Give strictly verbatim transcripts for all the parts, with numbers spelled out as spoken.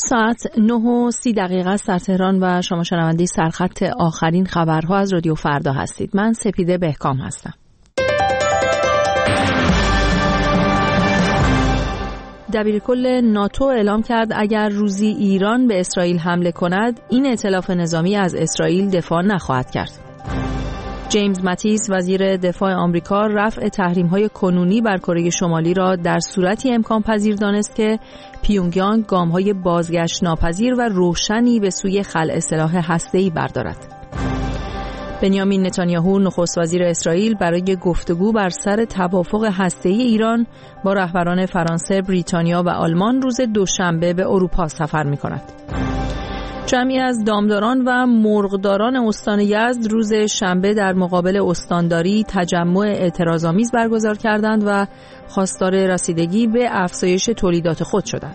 ساعت نه و سی دقیقه است در تهران و شما شنونده سرخط آخرین خبرها از رادیو فردا هستید. من سپیده بهکام هستم. دبیرکل ناتو اعلام کرد اگر روزی ایران به اسرائیل حمله کند، این ائتلاف نظامی از اسرائیل دفاع نخواهد کرد. جیمز ماتیس وزیر دفاع آمریکا رفع تحریم‌های کنونی بر کره شمالی را در صورتی امکان پذیر دانست که پیونگیانگ گام‌های بازگشت ناپذیر و روشنی به سوی خلع سلاح هسته‌ای بردارد. بنیامین نتانیاهو نخست وزیر اسرائیل برای گفتگو بر سر توافق هسته‌ای ایران با رهبران فرانسه، بریتانیا و آلمان روز دوشنبه به اروپا سفر می‌کند. جمعی از دامداران و مرغداران استان یزد روز شنبه در مقابل استانداری تجمع اعتراض‌آمیز برگزار کردند و خواستار رسیدگی به افزایش تولیدات خود شدند.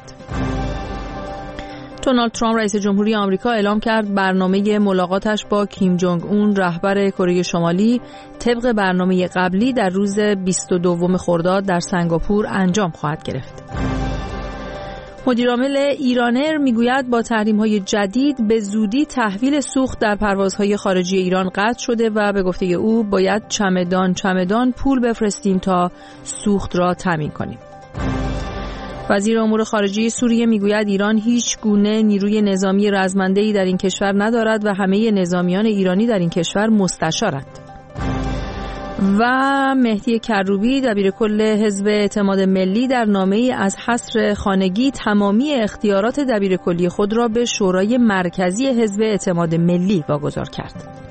دونالد ترامپ رئیس جمهوری آمریکا اعلام کرد برنامه ملاقاتش با کیم جونگ اون رهبر کره شمالی طبق برنامه قبلی در روز بیست و دوم خرداد در سنگاپور انجام خواهد گرفت. مدیرعامل ایرانر میگوید با تحریم‌های جدید به زودی تحویل سوخت در پروازهای خارجی ایران قطع شده و به گفته او باید چمدان چمدان پول بفرستیم تا سوخت را تامین کنیم. وزیر امور خارجه سوریه میگوید ایران هیچ گونه نیروی نظامی رزمنده‌ای در این کشور ندارد و همه نظامیان ایرانی در این کشور مستشارند. و مهدی کروبی دبیرکل حزب اعتماد ملی در نامه‌ای از حصر خانگی تمامی اختیارات دبیرکلی خود را به شورای مرکزی حزب اعتماد ملی واگذار کرد.